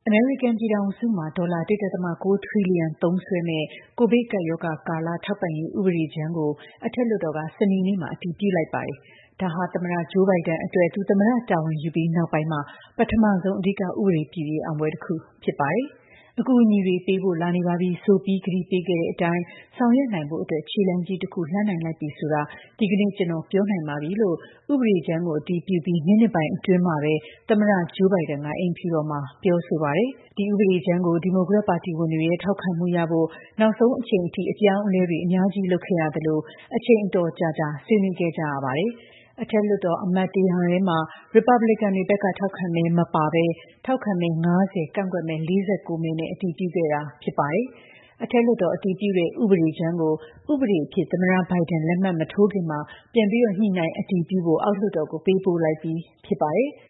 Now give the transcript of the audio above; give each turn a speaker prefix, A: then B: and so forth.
A: အမေရိကန်ပြည်ထောင်စုမှာဒေါ်လာ 1.9 ထရီလီယံသုံးစွဲမယ့်ကိုဗစ်ကပ်ရောဂါကာလထောက်ပံ့ရေးဥပဒေကြမ်းကိုအထက်လွှတ်တော်ကစနေနေ့မှာအတည်ပြုလိုက်ပါတယ်။ဒါဟာသမ္မတဂျိုးဘိုင်ဒန်အတွက်သူသမ္မတတာဝန်ယူပြီးနောက်ပိုင်းမှာပထမဆုံးအဓိကဥပဒေပြုရေးအောင်ပွဲတစ်ခုဖြစ်ပါတယ်။အကူအညီတွေပေးဖို့လာနေပါပြီဆိုပြီးကတိပေးခဲ့တဲ့အတိုင်းဆောင်ရွက်နိုင်ဖို့အတွက်ခြေလှမ်းကြီးတစ်ခုလှမ်းနိုင်လိုက်ပြီဆိုတာဒီကနေ့ကျွန်တော်ပြောနိုင်ပါပြီလို့ဥပဒေကြမ်းကိုအတည်ပြုပြီးမိနစ်ပိုင်းအတွင်းမှာပဲသမ္မတဂျိုးဘိုင်ဒန်ကအိမ်ဖြူတော်မှာပြောဆိုပါတယ်။ဒီဥပဒေကြမ်းကိုဒီမိုကရက်ပါတီဝင်တွေရဲ့ထောက်ခံမှုရဖို့နောက်ဆုံးအချိန်အထိအပြောင်းအလဲတွေအများကြီးလုပ်ခဲ့ရသလိုအချိန်အတော်ကြာကြာဆွေးနွေးခဲ့ကြရပါတယ်။အထက်လွှတ်တော်အမတ်100ထဲမှာရီပတ်ဘလီကန်တွေဘက်ကထောက်ခံမဲမပါဘဲထောက်ခံမဲ90ကန့်ကွက်မဲ49မဲနဲ့အတည်ပြုခဲ့တာဖြစ်ပါတယ်။အထက်လွှတ်တော်အတည်ပြုတဲ့ဥပဒေကြမ်းကိုဥပဒေအဖြစ်သမ္မတဘိုင်ဒန်လက်မှတ်မထိုးခင်မှာပြန်ပြီးညှိနှိုင်းအတည်ပြုဖို့အောက်လွှတ်တော်ကိုပေးပို့လိုက်ပြီးဖြစ်ပါတယ်။